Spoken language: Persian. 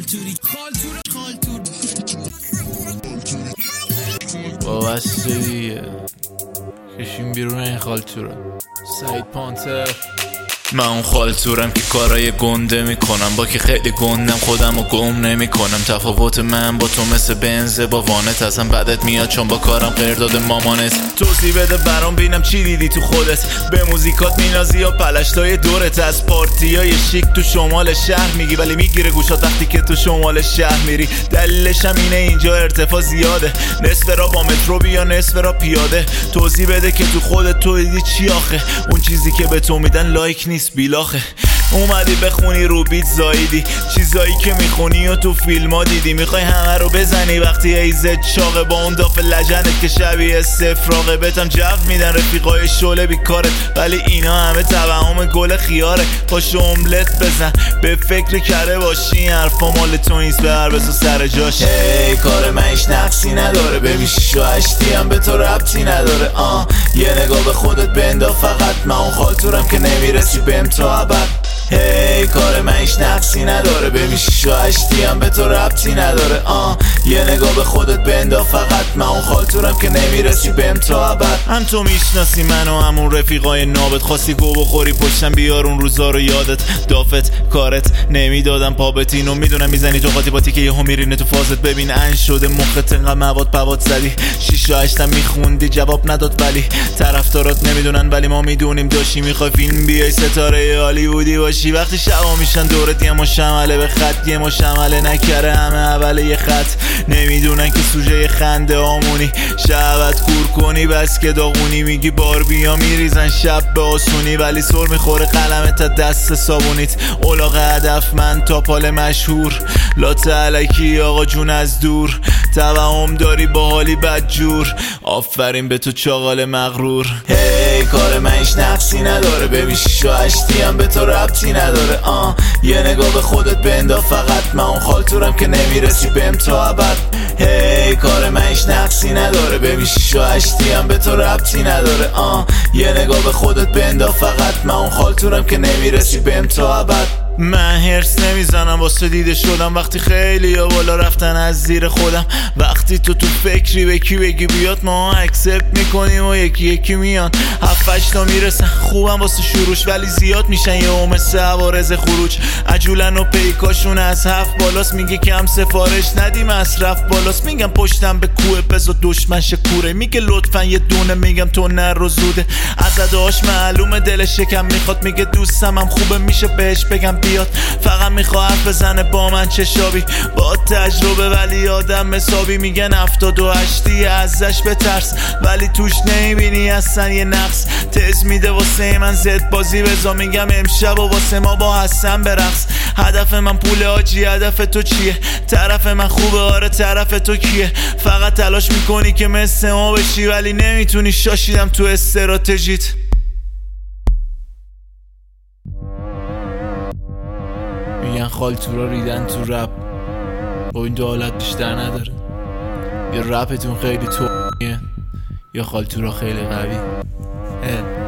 وابسته دیگه کشیم بیرون این خالتورا. سعید پانتر. من اون خالتورم که کارای گنده میکنم، با که خیلی گندم خودم رو گم نمیکنم. تفاوت من با تو مثل بنزه با وانت، ازم بدت میاد چون با کارم قرارداد مامانت. توضیح بده برام بینم چی دیدی تو خودت، به موزیکات مینازی یا پلشتای دورت. از پارتیای شیک تو شمال شهر میگی ولی میگیره گوشات وقتی که تو شمال شهر میری. دلیلش هم اینه اینجا ارتفاع زیاده، نصف را با مترو بیا نصف را پیاده. توضیح بده که تو خودت تو دیدی چی آخه، اون چیزی که به تو میدن لایک نیست بیلاخه. اومدی بخونی رو بیت زایدی، چیزایی که میخونی و تو فیلم ها دیدی. میخوای همه رو بزنی وقتی ایزت چاقه، با اون داف لجنت که شبیه سفراغه. بهتم جو میدن رفیقای شله بیکارت، ولی اینا همه توهم گل خیاره. پاشو املت بزن به فکر کره باشی، حرفا مال تو نیست به هر بزو سر جاش. هی کار من هیچ نقصی نداره، ببین 6 و 8 هم به تو ربطی نداره. یه نگاه به خودت بندا فقط، من اون خالتورم که نمیرسی بهم تا ابد. هی کار من هیچ نقصی نداره، ببین 6 و 8 هم به تو ربطی نداره. یه نگاه به خودت بندا فقط، من اون خالتورم که نمیرسی بهم تا ابد. هم تو میشناسی منو همون رفیقای نابت، خواستی گو بخوری پشتم بیار اون روزا رو یادت. دافت کارت نمیدادم پابتینو، میدونم میزنی تو قاطی که یهو میرینه تو فازت. ببین ان شده مخت انقدر مواد پواد زدی، 6 و 8 هم میخوندی جواب نداد، ولی طرفدارات نمیدونن ولی ما میدونیم. داشتی میخوای فیلم بیای ستاره هالیوودی باشی، وقتی شبا میشن دورت یه مشمله به خط، یه مشمله نکره همه اول یه خط. نمیدونن که سوژه خنده آمونی، شبت کور کنی بس که داغونی. میگی باربیا میریزن شب به آسونی، ولی سر میخوره قلمت تا دست صابونیت. اولاغ هدف من تا پال مشهور، لات علکی آقا جون از دور. توهم داری با حالی بدجور، آفرین به تو چاقال مغرور. هی کار من هیچ نقصی نداره، ببین 6 و 8 هم به تو ربطی نداره. یه نگاه به خودت بندا فقط، من اون خالتورم که نمیرسی بهم تا ابد. هی کار من هیچ نقصی نداره، ببین 6 و 8 هم به تو ربطی نداره. یه نگاه به خودت بندا فقط، من اون خالتورم که نمیرسی بهم تا ابد. من هرس نمیزنم واسه دیده شدم، وقتی خیلی یا بالا رفتن از زیر خودم. وقتی تو فکری به کی بگی بیاد، ما اکسپت میکنیم و یکی یکی میان. 7-8 تا میرسن خوبم واسه شروعش، ولی زیاد میشن یه مثل عوارض خروج. عجولن و پیکاشون از 7 بالاست، میگه کم سفارش ندی مصرف بالاست. میگم پشتم به کوه بزا دشمن شکوره، میگه لطفا یه دونه، میگم تو نر و زوده. از اداش معلومه دلش شکم میخواد، میگه دوستم هم خوبه میشه بهش بگم بیاد. فقط میخواد حرف بزنه با من چشابی، با تجربه ولی آدم حسابی. میگن 78 ازش بترس، ولی توش نمیبینی اصلا یه نقص. تز میده واسه من زد بازی بزا، میگم امشب و واسه ما با حسن برقص. هدف من پول آجی، هدف تو چیه؟ طرف من خوبه آره، طرف تو کیه؟ فقط تلاش میکنی که مثل ما بشی، ولی نمیتونی. شاشیدم تو استراتژیت. میگن خالتورا ریدن تو رپ، با این دو حالت بیشتر نداره. یا رپتون خیلی تویه یا خالتورا خیلی قوی.